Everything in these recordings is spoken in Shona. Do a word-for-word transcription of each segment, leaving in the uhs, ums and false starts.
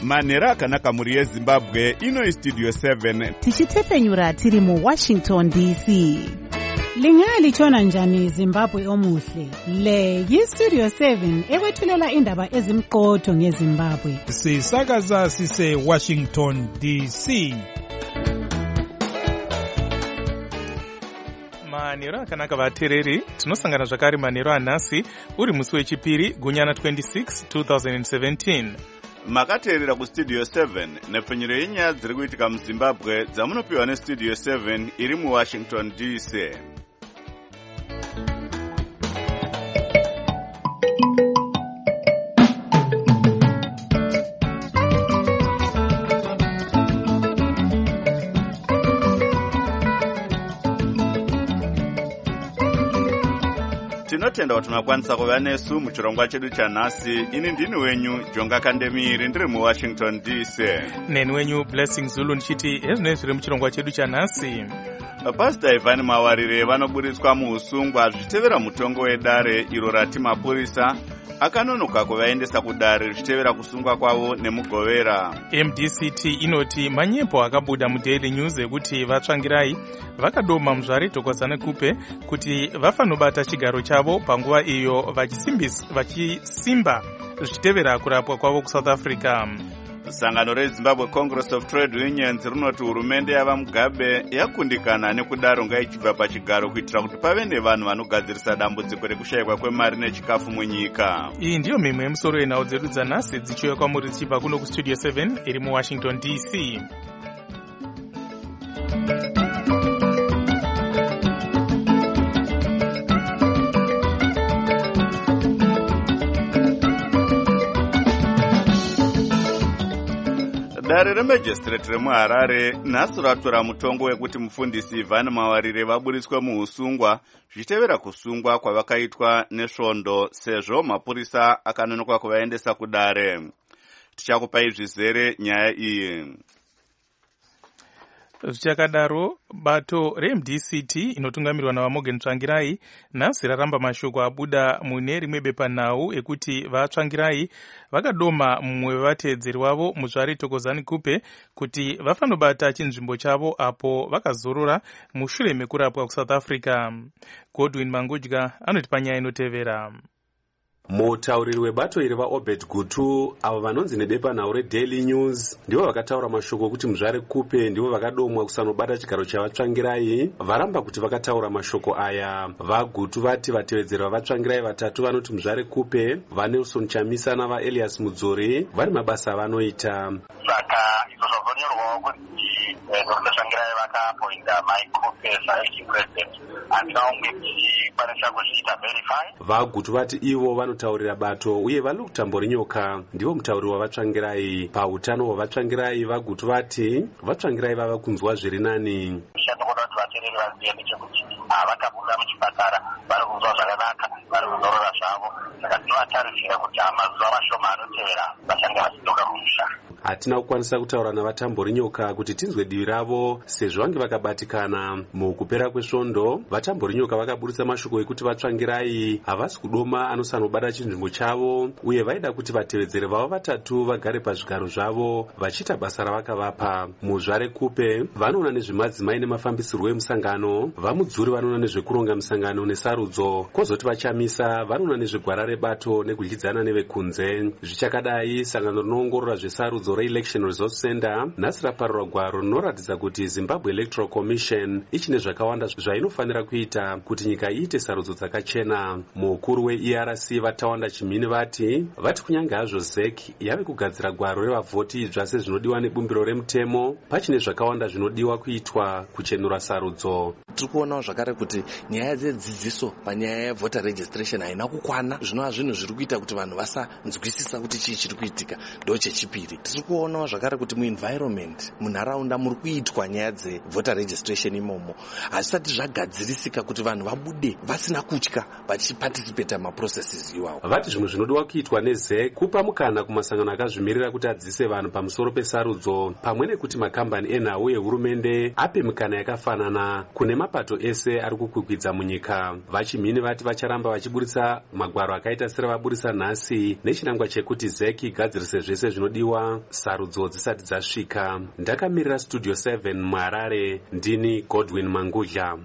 manhero akanaka muri yezimbabwe. Ino istudio seven tichitefenyura tiri mu Washington D C. Lingalitshona njani Zimbabwe omuhle? Le yistudio seven ekwethulela indaba ezimqotho ngeZimbabwe. Sisakaza sise Washington D C. Manhero akanaka vateereri, tinosangana zvakare manhero anhasi uri musi wechipiri gunyana twenty-six twenty seventeen. Makateerera ku Studio seven nepfenyuro yenyaya dziri kuitika muZimbabwe dzamunopiwa neStudio seven iri mu Washington D C. Tinotenda kuti makwanisa kuva nesu muchirongwa chedu chanhasi. Ini ndini wenyu Jonga Kandemiri ndiri mu Washington D C. Neni wenyu Blessing Zulu ndichiti ezvinenge zviri muchirongwa chedu chanhasi. Pastor Ivan Mawarire vanoburitswa muusungwa zvichitevera mutongo wedare iro rati mapurisa akanonoka kuvaendesa kudare zvichitevera kusungwa kwavo nemugovera. M D C T inoti manyepo akabuda muDaily News ekuti vatsvangirai vakadoma muzvare Thokozani Kupe kuti vafanobata chigaro chavo panguva iyo vachisimba zvichitevera kurapwa kwavo kuSouth Africa. Sangano reZimbabwe Congress of Trade Unions rinoti hurumende yava Mugabe yakundikana nekudaro ngaichibva pachigaro kuitira kuti pave nevanhu vanogadzirisa dambudziko rekushayikwa kwemari nechikafu munyika. Iyi ndiyo mimwe yemusoro yenhau dzedu dzanhasi dzichiuya kwamuri tichibva kuno kuStudio seven iri mu Washington D C. Dare reMajistrate remuHarare nhasi ratora mutongo wekuti mufundisi Ivan Mawarire vaburitswe muusungwa zvichitevera kusungwa kwavakaitwa nesvondo sezvo mapurisa akanonoka kuvaendesa kudare. Tichakupai zvizere nyaya iyi. Zvichakadaro, bato reM D C T inotungamirwa naVaMorgan Tsvangirai nhasi raramba mashoko abuda mune rimwe bepanhau ekuti vatsvangirai vakadoma mumwe wevateedzeri wavo muzvare Thokozani Kupe kuti vafanobata chinzvimbo chavo apo vakazorora mushure mekurapwa kuSouth Africa. Godwin Mangudya anoti panyaya inotevera. Mutauriri webato iri vaObed Gutu avo vanonzi nebepanhau reDaily News ndivo vakataura mashoko kuti muzvare Kupe ndivo vakadomwa kusanobata chigaro chavatsvangirai. Varamba kuti vakataura mashoko aya. VaGutu vati vatevedzeri vavatsvangirai vatatu vanoti muzvare Kupe, vaNelson Chamisa navaElias Mudzori vari mabasa avanoita. Saka izvo zvavonyorwawo kuti vatsvangirai vakaappointa Mike Kupe saacting president handina umwe tichikwanisa kuzviita verify. VaGutu vati ivo vanotaurira bato uye vari kutambori nyoka ndivo mutauri wavatsvangirai. Pautano hwavatsvangirai VaGutu vati vatsvangirai vava kunzwa zviri nani. Tinoda kuti vateereri vazive nechekuti vakabuda muchipatara vari kunzwa zvakanaka, vari kuzorora zvavo. Saka tinovatarisira kuti mazuva mashoma anotevera vachange vachidzoka kumusha. Hatina kukwanisa kutaura navatambori nyoka kuti tinzwe divi ravo sezvo vange vakabatikana. Mukupera kwesvondo vatambori nyoka vakaburitsa mashoko ekuti vatsvangirai havasi kudoma anosanobata chinzvimbo chavo uye vaida kuti vatevedzeri vavo vatatu vagare pazvigaro zvavo vachiita basa ravakavapa. Muzvare Kupe vanoona nezvemadzimai nemafambisirwo emusangano, vaMudzuri vanoona nezvekuronga musangano nesarudzo, kwozoti vaChamisa vanoona nezvegwara rebato nekudyidzana nevekunze. Zvichakadai, sangano rinoongorora zvesarudzo reElection Resource Center nhasi raparura gwaro rinoratidza kuti Zimbabwe Electoral Commission ichine zvakawanda zvainofanira kuita kuti nyika iite sarudzo dzakachena. Mukuru weE R C Vatawanda Chimini vati vati kunyange hazvo Z E C yave kugadzira gwaro revavhoti zvase zvinodiwa nebumbiro remutemo, pachine zvakawanda zvinodiwa kuitwa kuchenura sarudzo. Tiri kuonawo zvakare kuti nyaya dzedzidziso panyaya yevoter registration haina kukwana. Zvinova zvinhu zviri kuita kuti vanhu vasanzwisisa kuti chii chiri kuitika. Ndo chechipiri, tiri kuonawo zvakare kuti muenvironment munharaunda muri kuitwa nyaya dzevoter registration imomo hazvisati zvagadzirisika kuti vanhu vabude vasina kutya vachiparticipate maprocesses iwawo. Vati zvimwe zvinodiwa kuitwa neZ E C kupa mukana kumasangano akazvimirira kuti adzise vanhu pamusoro pesarudzo, pamwe nekuti makambani enhau ehurumende ape mikana yakafanana kune mapato ese ari kukwikwidza munyika. VaChimini vati vacharamba vachiburitsa magwaro akaita seravaburisa nhasi nechinangwa chekuti Z E C igadzirise zvese zvinodiwa sarudzo dzisati dzasvika. Ndakamirira Studio seven muHarare, ndini Godwin Mangudla.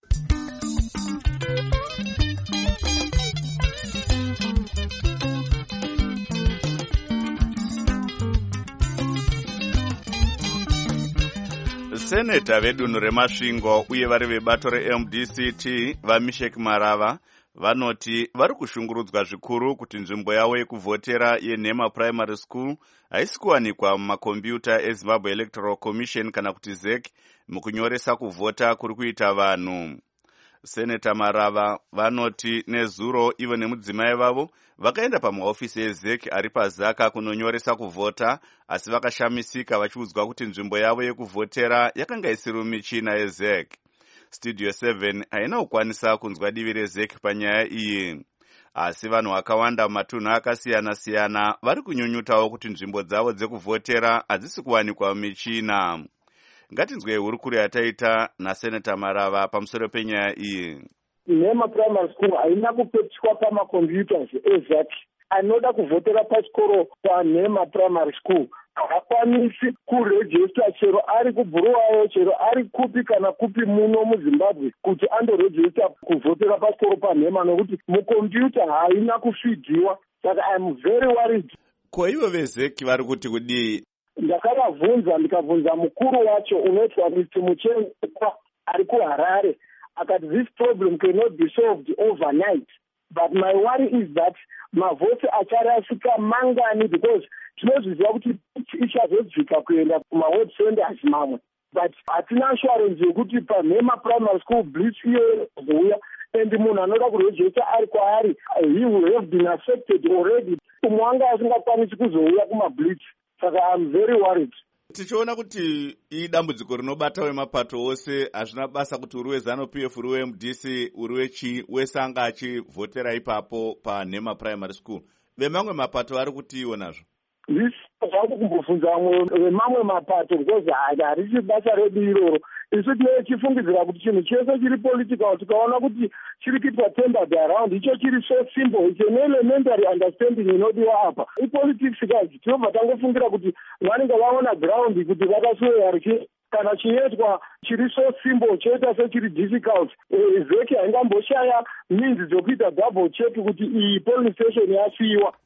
Seneta vedunhu reMasvingo uye vari vebato reM D C T vaMeshek Marava vanoti vari kushungurudzwa zvikuru kuti nzvimbo yavo yekuvhotera yeNhema Primary School haisi kuwanikwa mumakombiyuta eZimbabwe Electoral Commission kana kuti Z E C mukunyoresa kuvhota kuri kuita vanhu. Seneta Marava vanoti nezuro ivo nemudzimai vavo vakaenda pamahofisi eZ E C ari paZaka kunonyoresa kuvhota, asi vakashamisika vachiudzwa kuti nzvimbo yavo yekuvhotera yakanga isiri michina yeZ E C. Studio seven haina kukwanisa kunzwa divi reZ E C panyaya iyi, asi vanhu vakawanda mumatunhu akasiyana-siyana vari kunyunyutawo kuti nzvimbo dzavo dzekuvhotera hadzisi kuwanikwa michina. Ngatinzwe hurukuro yataita naSeneta Marava pamusoro penyaya iyi. Nhema Primary School haina kupetishwa pamakombiyuta eZ E C. Anoda kuvhotera pachikoro paNhema Primary School hakwanisi kurejista chero ari kubhuruwayo, chero ari kupi kana kupi muno muZimbabwe kuti andorejista kuvhotera pachikoro paNhema, nokuti mukombiyuta haina kufidhiwa. Saka I am very worried. Ko ivo veZ E C vari kuti kudii? Ndakavabvunza ndikabvunza mukuru wacho unoitwa Mister Muchengwa ari kuHarare, akati this problem cannot be solved overnight, but my worry is that mavhoti acharasika mangani, because tinozviziva kuti ichazodzika kuenda kumaweb centers mamwe, but hatina assurance yekuti paNhema Primary School blitz iyo zouya and munhu anoda kurejista ari kwaari he will have been affected already. Umwe anga asingakwanisi kuzouya kumablitz. Saka I'm very worried. Tichiona kuti idambudziko rinobata wemapato ose, hazvina basa kuti uri weZANU-P F, uri weM D C, uri wechi, wese anga achivhotera ipapo paNhema Primary School. Vemamwe mapato vari kutiwo nazvo? This zvava kumbobvunza vemamwe mapato, because harisi basa redu iroro. Isu tinenge tichifungidzira kuti chinhu chese chiri political, tikaona kuti chiri kuitwa tempered around, icho chiri so simple, it's an elementary understanding inodiwa apa. Ipolitics kazi tinobva tangofungira kuti vanenge vaona ground kuti vakaswera richi kana chiitwa chiri so simple choita sechiri difficult. Z E C haingamboshaya means dzokuita double check kuti iyi polling station yasiyiwa.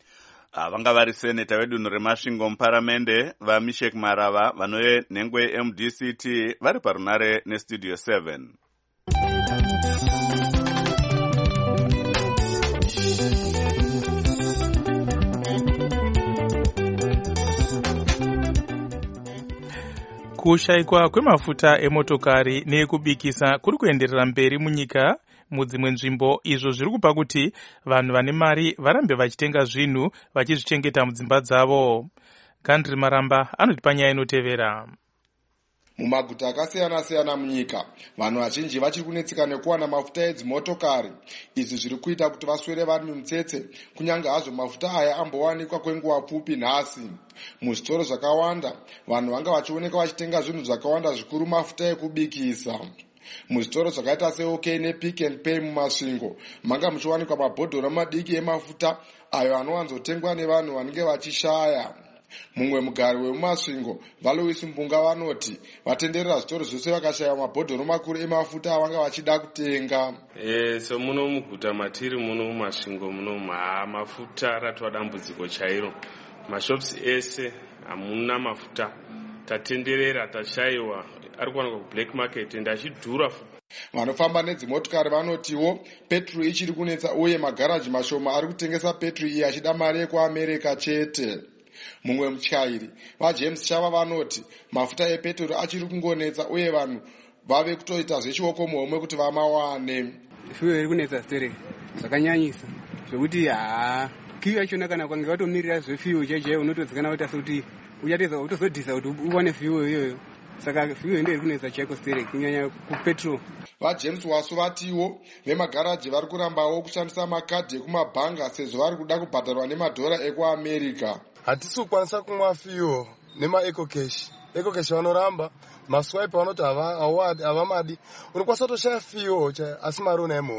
Vanga vari seneta vedunhu reMasvingo muparamende vaMeshek Marava vanove nhengwe yeM D C T vari parunare neStudio seven. Kushayikwa kwemafuta emotokari neekubikisa kuri kuenderera mberi munyika mudzimwe nzvimbo, izvo zviri kupa kuti vanhu vane mari varambe vachitenga zvinhu vachizvichengeta mudzimba dzavo. Gandri Maramba anoti panyaya inotevera. Mumaguta akasiyana-siyana munyika, vanhu vazhinji vachiri kunetseka nekuwana mafuta edzimotokari. Izvi zviri kuita kuti vaswere vari mumutsetse, kunyange hazvo mafuta aya ambowanikwa kwenguva pfupi nhasi. Muzvitoro zvakawanda, vanhu vanga vachioneka vachitenga zvinhu zvakawanda zvikuru mafuta ekubikisa. Muzvitoro zvakaita seOK nePick and Pay muMasvingo, manga muchiwanikwa mabhodhoro madiki emafuta ayo anowanzotengwa nevanhu vanenge vachishaya. Mumwe mugari wemuMasvingo, Valois Mbunga, vanoti vatenderera zvitoro zvose vakashaya mabhodhoro makuru emafuta avanga vachida kutenga. Eh, so muno muguta matiri muno muMasvingo muno mafuta ratwa dambudziko chairo. Mashops ese hamuna mafuta. Tatenderera tashayiwa ari kuwanikwa kublack market ende achidhura. Vanofamba nedzimotokari vanotiwo petrol ichiri kunetsa uye magaraji mashoma ari kutengesa petrol iyi achida mari yekuAmerica chete. Mumwe mutyairi vaJames Chava vanoti mafuta epetrol achiri kungonetsa uye vanhu vave kutoita zvechioko muhomwe kuti vamawane. Fuel iri kunetsa stere zvakanyanyisa zvokuti haa kiyo yachona kana kwange watomirira zvefuel jeje unotodzikana kuita sekuti uchatedza utozodhisa kuti uwane fuel iyoyo. Saka fuel ndiyo iri kunetsa chaiko stere kunyanya kupetrol. VaJames Wasu vatiwo vemagaraji vari kurambawo kushandisa makadhi ekumabhanga sezvo vari kuda kubhadharwa nemadhora ekuAmerica. Hatisi kukwanisa kumwa fuel nemaEcocash. EcoCash vanoramba maswipe vanoti havamadi, unokwanisa kutoshaya fuel asi mari unaye muhomwe.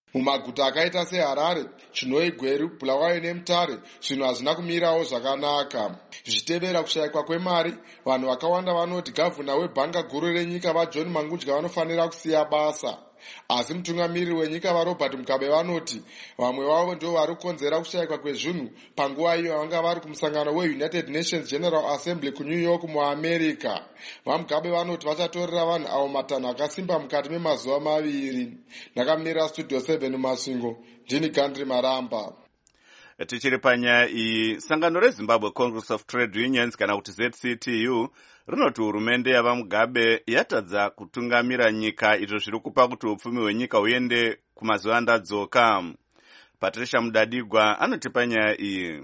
mumaguta akaita seharare chinoi gweru bulawayo nemutare zvinhu hazvina kumirawo zvakanaka. Zvichitevera kushayikwa kwemari, vanhu vakawanda vanoti gavhuna webhanga guru renyika vajohn mangudya vanofanira kusiya basa. Asi mutungamiriri wenyika varobert mugabe vanoti vamwe vavo ndo vari kukonzera kushayikwa kwezvinhu panguva iyo vanga vari kumusangano weunited nations general assembly kunew york muamerica. Vamugabe vanoti vachatorera vanhu avo matanho akasimba mukati memazuva maviri. Ndakamirira studio seven masvingo, ndini Gandri Maramba. Tichiri panyaya iyi, sangano reZimbabwe Congress of Trade Unions kana kuti Z C T U rinoti hurumende yavamugabe yatadza kutungamira nyika, izvo zviri kupa kuti upfumi hwenyika huende kumazuva andadzoka. Patricia Mudadigwa anoti panyaya iyi.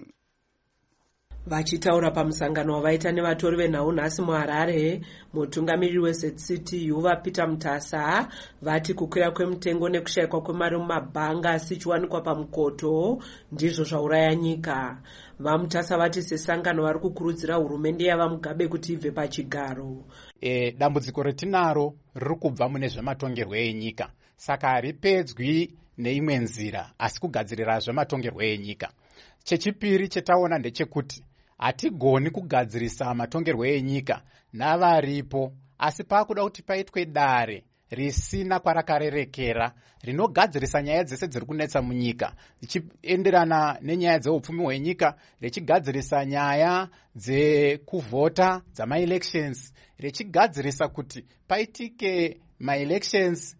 Vachitaura pamusangano wavaita nevatori venhau nhasi muHarare, mutungamiriri weZ C T U vaPeter Mutasa vati kukwira kwemutengo nekushayikwa kwemari mumabhanga asichiwanikwa pamukoto ndizvo zvauraya nyika. VaMutasa vati sesangano vari kukurudzira hurumende yavamugabe kuti ibve pachigaro. E, dambudziko retinaro riri kubva mune zvematongerwo enyika, saka haripedzwi neimwe nzira asi kugadzirira zvematongerwo enyika. Chechipiri chetaona ndechekuti hatigoni kugadzirisa matongerwo enyika navaripo, asi pakuda kuti paitwe dare risina kwarakarerekera rinogadzirisa nyaya dzese dziri kunetsa munyika, richienderana nenyaya dzeupfumi hwenyika, richigadzirisa nyaya dzekuvhota dzamaelections, richigadzirisa kuti paitike maelections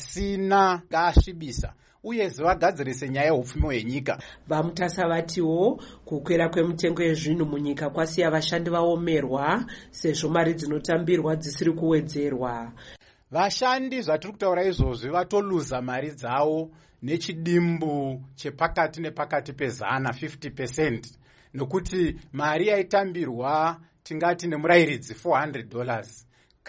asina asvibisa, uyezve vagadzirise nyaya yeupfumi hwenyika. VaMutasa vatiwo kukwira kwemutengo yezvinhu munyika kwasiya vashandi vaomerwa sezvo mari dzinotambirwa dzisiri kuwedzerwa. Vashandi zvatiri kutaura izvozvi vatoluza mari dzavo nechidimbu chepakati nepakati pezana fifty percent, nokuti mari yaitambirwa tingati nemurayiridzi four hundred dollars.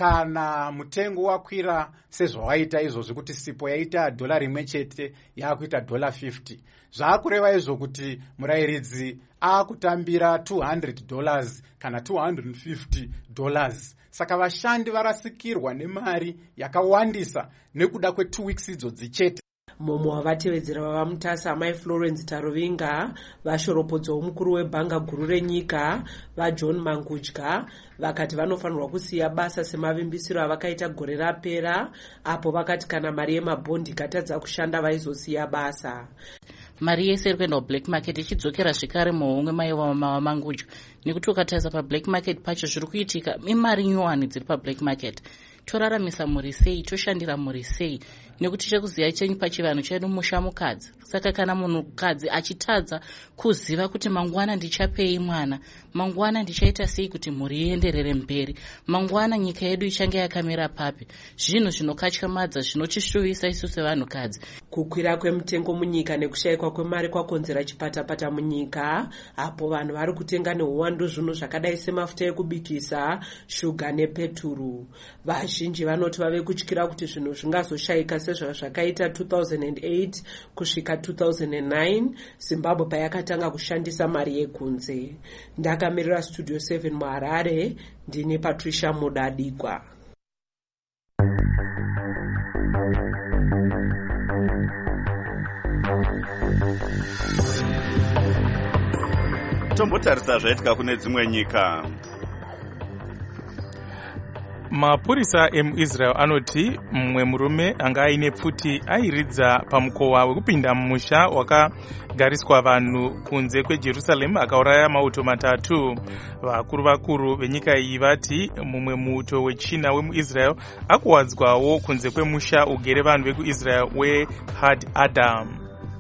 Kana mutengo wakwira sezvawaita izvozvi kuti sipo yaita dola rimwe chete yakuita dola fifty, zvaakureva izvo kuti murayiridzi akutambira two hundred dollars kana two hundred fifty dollars. Saka vashandi varasikirwa nemari yakawandisa nekuda kwe two weeks idzo dzichete. Mumwe wavatevedzera vavaMutasa Mai Florence Tarovinga vashoropodzwa mukuru webhanga guru renyika vaJohn Mangudya vakati vanofanirwa kusiya basa semavimbisiro avakaita gore rapera, apo vakati kana mari yemabhondi ikatadza kushanda vaizosiya basa. Mari yese iri kuenda kublack market ichidzokera zvekare muhomwe maiva Mangudya, nekuti ukatarisa pablack market pacho zviri kuitika imari nyowani dziri pablack market. Toraramisa muri sei, toshandira muri sei, nekuti chekuziva chenyu pachivanhu chedu musha mukadzi. Saka kana munhukadzi achitadza kuziva kuti mangwana ndichapei mwana, mangwana ndichaita sei kuti mhuri ienderere mberi, mangwana nyika yedu ichange yakamira papi, zvinhu zvinokatyamadza zvinotishuvisa isu sevanhukadzi. Kukwira kwemutengo munyika nekushayikwa kwemari kwakonzera chipatapata munyika, apo vanhu vari kutenga neuwandu zvinhu zvakadai semafuta ekubikisa, shuga nepeturu. Vazhinji vanoti vave kutyira kuti zvinhu zvingazoshayika sezvazvakaita two thousand eight kusvika two thousand nine Zimbabwe payakatanga kushandisa mari yekunze. Ndakamirira Studio seven muHarare, ndini Patricia Mudadigwa. Tombotarisa zvaitika kune dzimwe nyika. Mapurisa emuIsrael anoti mumwe murume anga aine pfuti airidza pamukova wekupinda mumusha wakagariswa vanhu kunze kweJerusarema akauraya mauto matatu. Vakuru vakuru venyika iyi vati mumwe muuto wechina wemuIsrael akuwadzwawo kunze kwemusha ugere vanhu vekuIsrael weHad Adam.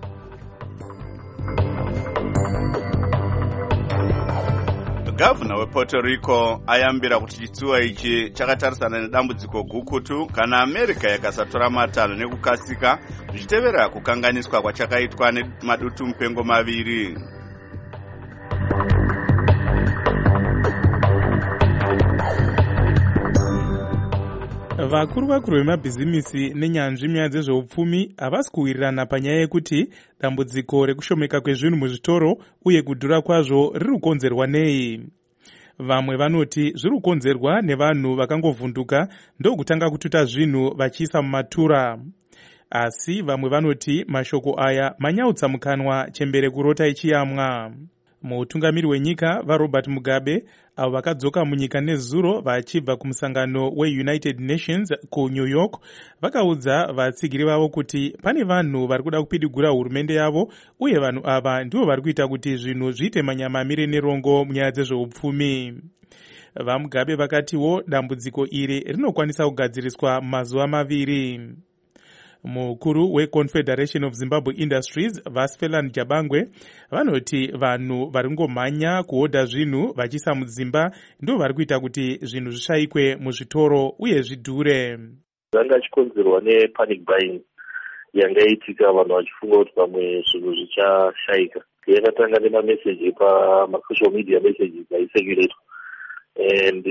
Gavana wePuerto Rico ayambira kuti chitsuwa ichi chakatarisana nedambudziko gukutu kana America yakasatora matanho nekukasika zvichitevera kukanganiswa kwachakaitwa nemadutu mupengo maviri. Vakuru vakuru vemabhizimisi nenyanzvi munyaya dzezveupfumi havasi kuwirirana panyaya yekuti dambudziko rekushomeka kwezvinhu muzvitoro uye kudhura kwazvo riri kukonzerwa nei. Vamwe vanoti zviri kukonzerwa nevanhu vakangovhunduka ndokutanga kututa zvinhu vachiisa mumatura. asi vamwe vanoti mashoko aya manyautsa mukanwa chembere kurota ichiyamwa. Mutungamiri wenyika vaRobert Mugabe avo vakadzoka munyika nezuro vachibva kumusangano weUnited Nations kuNew York vakaudza vatsigiri vavo kuti pane vanhu vari kuda kupidigura hurumende yavo uye vanhu ava ndivo vari kuita kuti zvinhu zviite manyamamire nerongo munyaya dzezveupfumi. VaMugabe vakatiwo dambudziko iri rinokwanisa kugadziriswa mazuva maviri. Mukuru weConfederation of Zimbabwe Industries Vasfelan Jabangwe vanoti vanhu varingomhanya kuhodha zvinhu vachisa mudzimba ndivo vari kuita kuti zvinhu zvishayikwe muzvitoro uye zvidhure. Zvanga chikonzerwa nepanic buying yangaitika vanhu vachifunga kuti pamwe zvinhu zvichashayika. Yakatanga nemameseji pamasocial media messages aisekuretwa and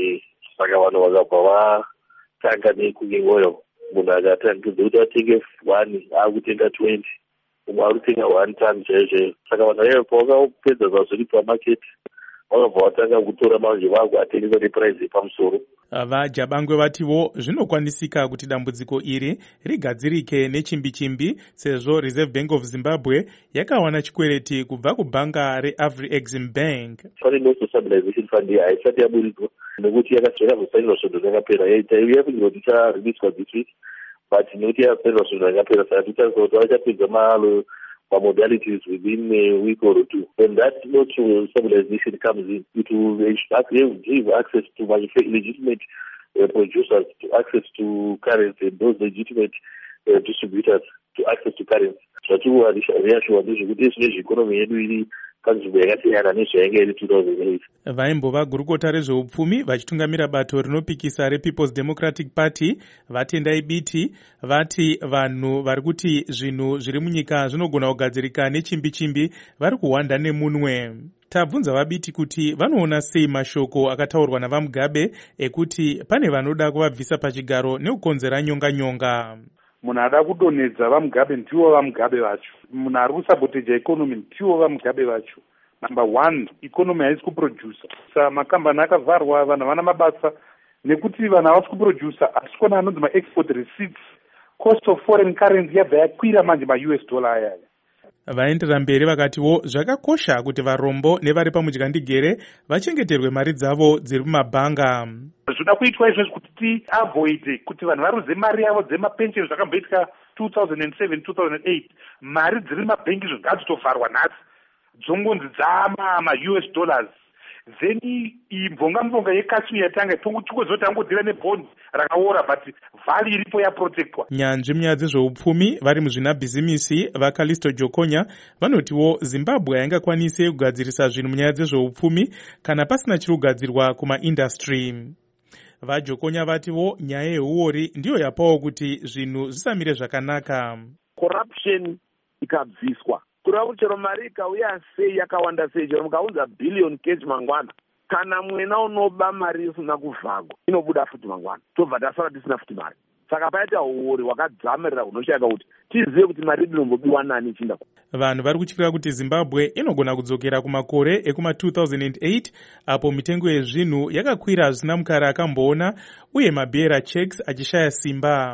saka vanhu vakabva vatanga nekunyengoyo. Munhu akatangidza kuti atenge one akutenga twenty, umwe ari kutenga one time zvezve. Saka vanhu vaiva vakapedza zvazviri pamaketi vakabva vatanga kutora manje vakuatengesa nepuraizi yepamusoro. VaJabangwe vatiwo zvinokwanisika kuti dambudziko iri rigadzirike nechimbi-chimbi sezvo Reserve Bank of Zimbabwe yakawana chikwereti kubva kubhanga reAfriExim Bank. Pane no stabilization fund haisati yaburidzwa nekuti yakazosainirwa svondo rakapera. Yaiya kuti ichareleaswa this week but nekuti yakasainirwa svondo rakapera saka tichaziva kuti vachapedza malo modalities within a week or two. When that not stabilization comes in, it will give access to legitimate uh, producers to access to currency, and those legitimate uh, distributors to access to currency. Zvatiwa reassured ndezvekuti zvine economy yedu iri panzvimbo yakasiyana nezvainge iri two thousand eight. Vaimbova gurukota rezveupfumi vachitungamira bato rinopikisa rePeople's Democratic Party vatendai biti vati vanhu vari kuti zvinhu zviri munyika zvinogona kugadzirika nechimbi-chimbi vari kuhwanda nemunwe. Tabvunza vabiti kuti vanoona sei mashoko akataurwa navaMugabe ekuti pane vanoda kuvabvisa pachigaro nekukonzera nyonga-nyonga. Munhu ada kudonedza vaMugabe ndivo vaMugabe vacho. Munhu ari kusaboteja economy ndivo vaMugabe vacho. Number one, economy haisi kuproducer. Sa makambani akavharwa, vanhu vana mabasa nekuti vanhu havasi kuproducer, asi kona anonzi ma-export receipts. Cost of foreign currency yabva yakwira manje ma-U S dollar aya. Vaendera mberi vakatiwo zvakakosha kuti varombo nevari pamudyandegere vachengeterwe mari dzavo dziri mumabhanga. Zvinoda kuitwa izvozvo kuti tiavoid kuti vanhu varuze mari yavo dzemapensheni zvakamboitika two thousand seven two thousand eight. Mari dziri mabhengi ngadzitotovharwa nhasi dzongonzi dzama ma-U S dollars. Then imvonga mvonga yekashmir yatanga tongochikozoti angodhira nebhondi rakaora but vhali iripo yaprotectwa. Nyanzvi munyaya dzezveupfumi vari muzvinabhizimisi vaKalisto Jokonya vanotiwo Zimbabwe haingakwanise kugadzirisa zvinhu munyaya dzezveupfumi kana pasina chiri kugadzirwa kumaindastry. VaJokonya vatiwo nyaya yeuori ndiyo yapawo kuti zvinhu zvisamire zvakanaka. Corruption ikabviswa. Kureva kuti chero mari ikauya sei yakawanda sei, chero mukaunza billion cash mangwana, kana mwena unoba mari isina kuvhagwa inobuda futi mangwana, tobva tasara tisina futi mari. Saka paita uori wakadzamirira hunoshayika kuti tizive kuti mari inombobiwa nani ichinda. Vanhu vari kutyira kuti Zimbabwe inogona kudzokera kumakore ekuma two thousand eight apo mitengo yezvinhu yakakwira zvisina mukara akamboona uye mabearer checks achishaya simba.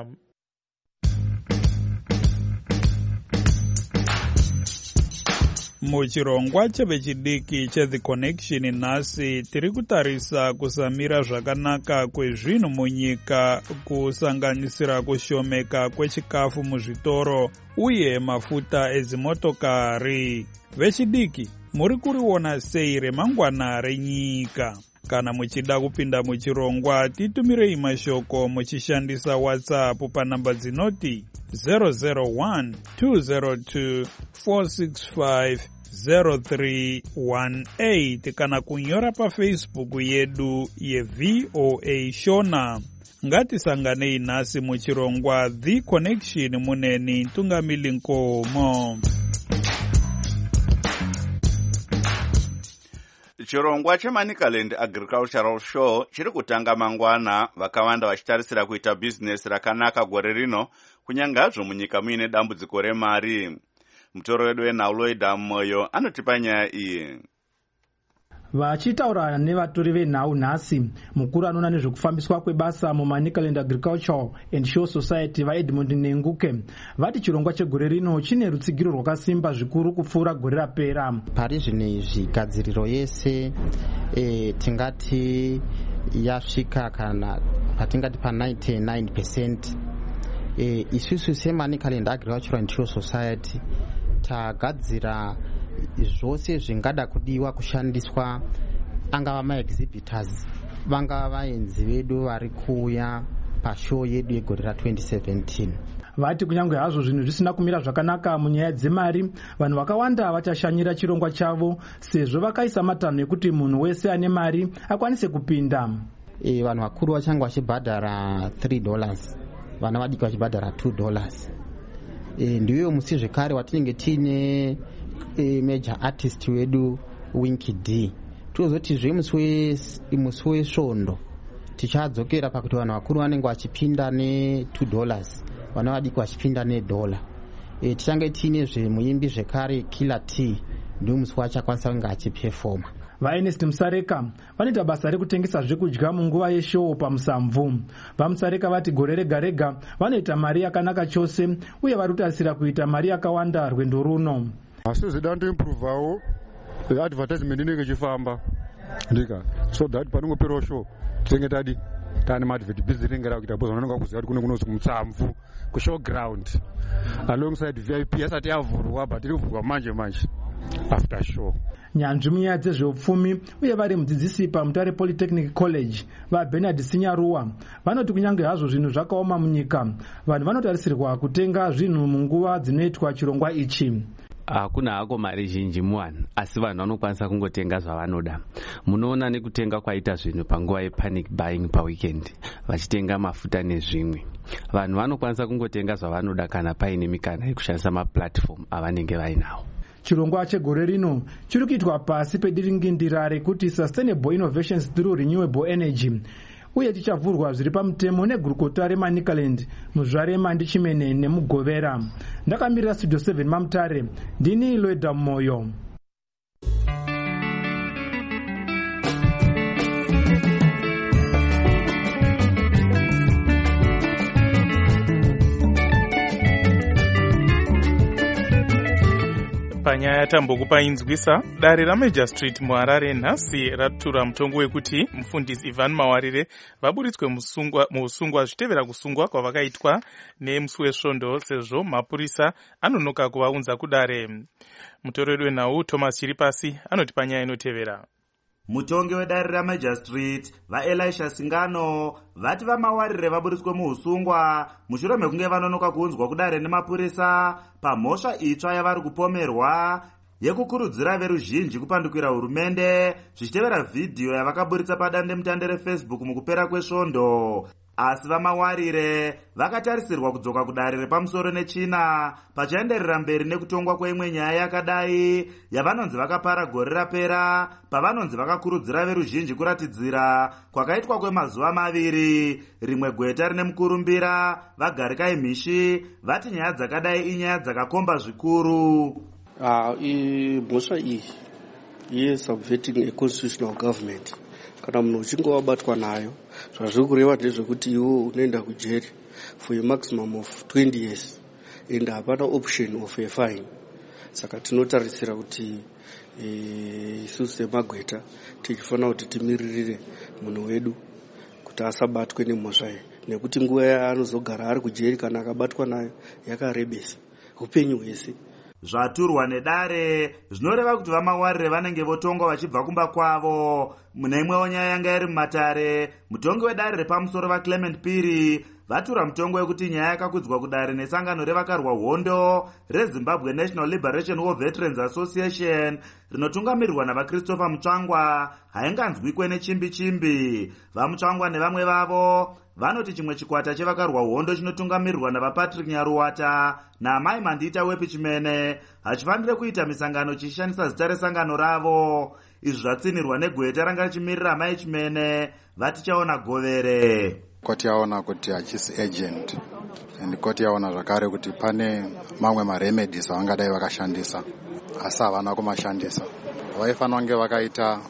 Muchirongwa chevechidiki cheThe Connection nhasi tiri kutarisa kusamira zvakanaka kwezvinhu munyika kusanganisira kushomeka kwechikafu muzvitoro uye mafuta edzimotokari. Vechidiki, muri kuriona sei remangwana renyika? Kana muchida kupinda muchirongwa titumirei mashoko muchishandisa WhatsApp panamba dzinoti zero zero one two zero two four six five zero three one eight kana kunyora paFacebook yedu yeV O A Shona. Ngatisanganei nhasi muchirongwa The Connection muneni Tungamili Nkomo. Chirongwa cheManicaland Agricultural Show chiri kutanga mangwana, vakawanda vachitarisira kuita business rakanaka gore rino kunyangazvo munyika muine dambudziko remari. Mutoro wedu weNauloida Moyo anotipa nyaya iyi. Vachitaura nevatori venhau nhasi, mukuru anoona nezvekufambiswa kwebasa muManicaland Agricultural and Show Society vaEdmund Nenguke vati chirongwa chegore rino chine rutsigiro rwakasimba zvikuru kupfuura gore rapera. Pari zvino izvi gadziriro yese e, tingati yasvika kana patingati pa ninety-nine percent. E, isusu seManicaland Agricultural and Show Society tagadzira zvose zvingada kudiwa kushandiswa, angava maexhibitors, vangava vaenzi vedu vari kuuya pashow yedu yegore ra twenty seventeen. Vati kunyange hazvo zvinhu zvisina kumira zvakanaka munyaya dzemari, vanhu vakawanda vachashanyira chirongwa chavo sezvo vakaisa matanho ekuti munhu wese ane mari akwanise kupinda. E, vanhu vakuru vachange vachibhadhara three dollars, vana vadiki vachibhadhara two dollars. E, ndiyo musi zvekare watinenge tiine e, major artist wedu Winky D. Tozotizve musi wesvondo tichadzokera pakuti vanhu vakuru vanenge vachipinda ne two dollars, vana vadiki vachipinda ne dollar. E, tichange tiine zvemuimbi zvekare Killer T, ndiyo musi wachakwanisa kunge achiperforma. VaErnest Musareka vanoita basa rekutengesa zvekudya munguva yeshow pamusamvu. VaMusareka vati gore rega rega vanoita mari yakanaka chose uye vari kutarisira kuita mari yakawanda rwendo runo. Asi zida ndoimprovawo advertisement inenge ichifamba ndika so that panongopera show tinenge tadi tane madvert busy ringe rakuita bhoza vanonga kuziva kuti kune kunozi kumutsamvu kushowground alongside V I P asati yavhurwa but iri kuvhurwa manje manje after show. Nyanzvi munyaya dzezveupfumi uye vari mudzidzisi paMutare Polytechnic College vaBernard Sinyaruwa vanoti kunyange hazvo zvinhu zvakaoma munyika, vanhu vanotarisirwa kutenga zvinhu munguva dzinoitwa chirongwa ichi. Hakuna hako mari zhinji muvanhu, asi vanhu vanokwanisa kungotenga zvavanoda. Munoona nekutenga kwaita zvinhu panguva yepanic buying paweekend, vachitenga mafuta nezvimwe. Vanhu vanokwanisa kungotenga zvavanoda kana paine mikana yekushandisa maplatform avanenge vainawo. Chirongwa chegore rino chiri kuitwa pasi pediringindira rekuti Sustainable Innovations Through Renewable Energy, uye chichavhurwa zviri pamutemo negurukota reManicaland muzvarema ndichimene nemugovera. Ndakamirira Studio seven maMutare, ndini Loida Moyo. Panyaya yatambokupa inzwisa, dare raMajor Street muHarare nhasi ratura mutongo wekuti mufundisi Ivan Mawarire vaburitswe muusungwa zvitevera kusungwa kwavakaitwa nemusi wesvondo sezvo mapurisa anonoka kuvaunza kudare. Mutoreri wenhau Thomas Chiripasi anoti panyaya inotevera. Mutongi wedare raMajor Street vaElisha Singano vati vaMawarire vaburitswe muusungwa mushure mekunge vanonoka kuunzwa kudare nemapurisa pamhosva itsva yavari kupomerwa yekukurudzira veruzhinji kupandukira hurumende zvichitevera vhidhiyo yavakaburitsa padandemutande reFacebook mukupera kwesvondo. Asi vaMawarire vakatarisirwa kudzoka kudare repamusoro nechina pachaenderera mberi nekutongwa kweimwe nyaya yakadai yavanonzi vakapara gore rapera pavanonzi vakakurudzira veruzhinji kuratidzira kwakaitwa kwemazuva maviri rimwe gweta rine mukurumbira vaGarikai Mhishi vati nyaya dzakadai inyaya dzakakomba zvikuru. Uh, mhosva iyi ye-subverting a constitutional government, kana munhu uchinge wabatwa nayo zvazviri kureva ndezvekuti iwo unoenda kujeri for a maximum of twenty years and hapana option of a fine. Saka tinotarisira kuti isusu semagweta tichifanira kuti timiririre munhu wedu kuti asabatwe nemhosva iyi, nekuti nguva yaanozogara ari kujeri kana akabatwa nayo yakarebesa upenyu hwese. Zvaturwa nedare zvinoreva kuti vaMawarire vanenge votongwa vachibva kumba kwavo. Mune imwewo nyaya yanga iri muMatare, mutongi wedare repamusoro vaClement Piri vatura mutongo wekuti nyaya yakakudzwa kudare nesangano revakarwa hondo reZimbabwe National Liberation War Veterans Association rinotungamirirwa navaChristopher Mutsvangwa hainganzwikwe nechimbi chimbi. VaMutsvangwa nevamwe vavo vanoti chimwe chikwata chevakarwa hondo chinotungamirirwa navaPatrick Nyaruwata naamai Mandita Wepi Chimene hachifanire kuita misangano chishandisa zita resangano ravo. Izvi zvatsinirwa negweta ranga richimirira amai Chimene vati chaona govere. Koti yaona kuti hachisi agent and koti yaona zvakare kuti pane mamwe maremedies avangadai vakashandisa asi havana kumashandisa. Vaifanira kunge vakaita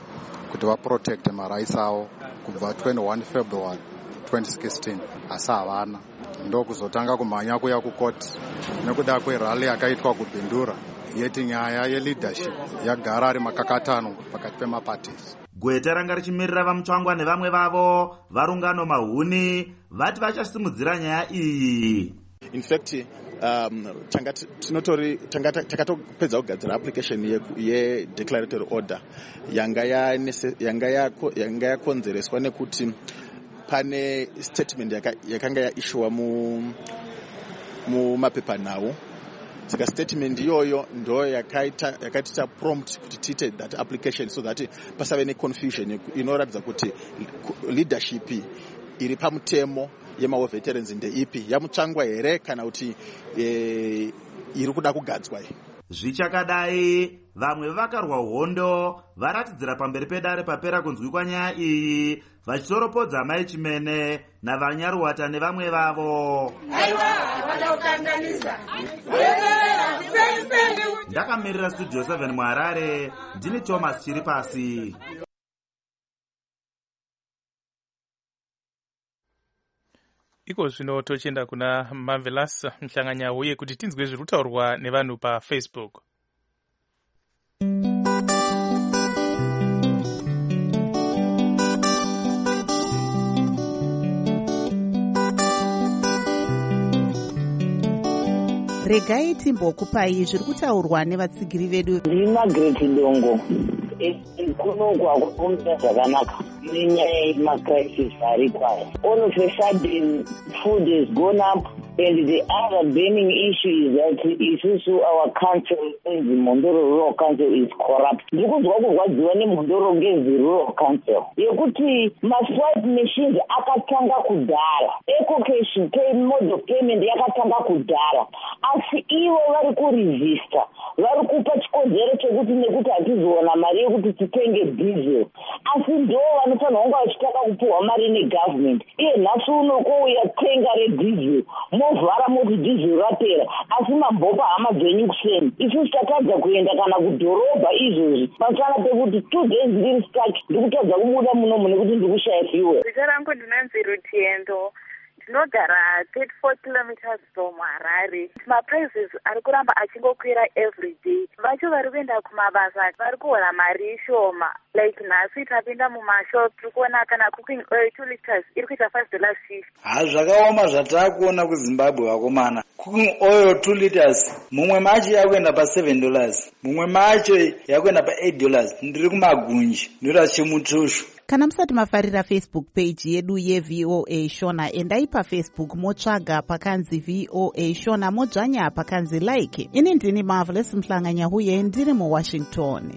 kuti vaprotecte marights avo kubva twenty-first February twenty sixteen, asi havana. Ndokuzotanga kumhanya kuya kukoti nekuda kwerally yakaitwa kubhindura yeti nyaya yeleadership yagara ari makakatano pakati pemaparties. Gweta ranga richimirira vamutsvangwa nevamwe vavo varungano mahuni vati vachasimudzira nyaya iyi. In fact, um, tinotori takatopedza kugadzira application ye declaratory order yanga yanga yakonzereswa nekuti pane statement yakanga yaishuwa mu mumapepa nawo. Saka statement iyoyo ndo yakaita yakaita prompt kuti tiite that application so that pasave ne confusion inoratidza kuti leadership iri pamutemo yema veterans ndeipi yamutsvangwa here kana kuti e, iri kuda kugadzwa. Zvichakadai vamwe vakarwa hondo varatidzira pamberi pedare papera kunzwikwa nyaya iyi vachitoropodza mai Chimene navanyaruwata nevamwe vavo. Ndakamirira studio seven muHarare, ndini Thomas Chiripasi. Iko zvino tochienda kuna Marvelous Mhlanganya uye kuti tinzwe zviri kutaurwa nevanhu paFacebook. Regai timbokupai zviri kutaurwa nevatsigiri vedu. Ndini Margaret Dongo. Kunogwa kunomira zvakanaka nenyaya yemacrisis ari kwayo. All of a sudden food has gone up, and the other burning issue is that isusu our council, the Mondoro Rural Council, is corrupt. Ndikuzwa kurwadziwa neMondoro ngezi Rural Council yekuti maswipe machines akatanga kudhara, eco cash pay mode of payment yakatanga kudhara, asi ivo vari kuresista, vari kupa chikonzero chekuti nekuti hatizoona mari yekuti titenge diesel, asi ndo vanofanira kunge vachitaka kupiwa mari negovernment. Iye nhasi uno kouya tenga rediesel movhara moti diesel rapera, asi mambopa hama dzenyu kuseni. Isusu tatadza kuenda kana kudhorobha izvozvi pasana pekuti two days ndiri stuck ndikutadza kubuda munomu nekuti ndikushaya fuel. Zita rangu ndinonzi Rutiendo. Ndinogara thirty-four kilometers from Harare. Maprices ari kuramba achingokwira every day. Vacho vari kuenda kumabasa vari kuwana mari shoma. Like nhasi tapinda mumashop tiri kuona kana cooking oil two liters iri kuita five dollars fifty. Ha zvakaoma zvataakuona kuZimbabwe vakomana. Cooking oil two liters mumwe macho yakuenda pa seven dollars. Mumwe macho yakuenda pa eight dollars. Ndiri kumagunji ndira chimutushu. Kana musati mafarira Facebook page yedu yeV O A Shona, endai paFacebook motsvaga pakanzi V O A Shona modzvanya pakanzi like. Ini ndini Marvelous Mhlanganya uye ndiri muWashington.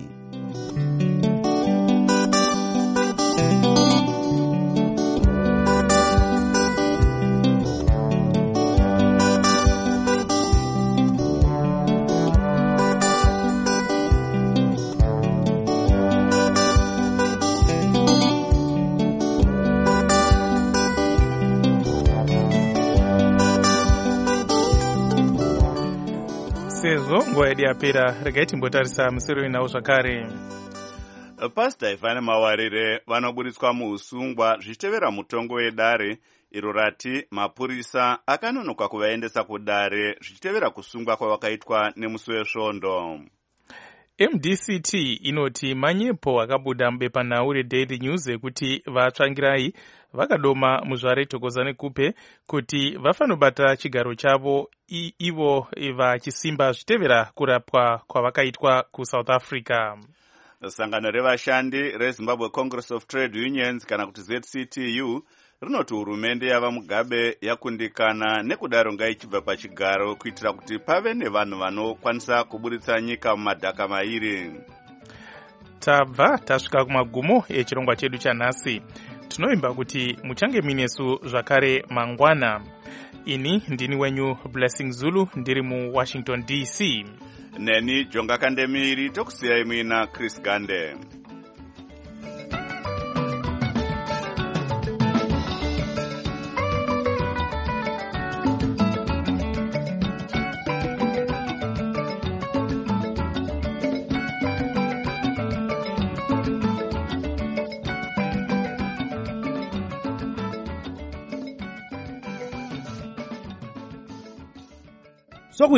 Sezvo nguva yedu yapera, regai timbotarisa musero inawo zvakare. Pastor Ivan Mawarire vanoburitswa muusungwa zvichitevera mutongo wedare iro rati mapurisa akanonoka kuvaendesa kudare zvichitevera kusungwa kwavakaitwa nemusi wesvondo. M D C T inoti manyepo akabuda mubepanhau reDaily News ekuti vatsvangirai vakadoma muzvare Thokozani Kupe kuti vafanobata chigaro chavo ivo vachisimba zvitevera kurapwa kwavakaitwa kuSouth Africa. Sangano revashandi reZimbabwe Congress of Trade Unions kana kuti Z C T U rinoti hurumende yava Mugabe yakundikana nekudaro ngaichibva pachigaro kuitira kuti pave nevanhu vanokwanisa kuburitsa nyika mumadhaka mairi. Tabva tasvika kumagumo echirongwa chedu chanhasi. Tinoimba kuti muchange minesu zvakare mangwana. Ini ndini wenyu Blessing Zulu ndiri muWashington D C. Neni Jonga Kandemiri tokusiyai muina Chris Gande.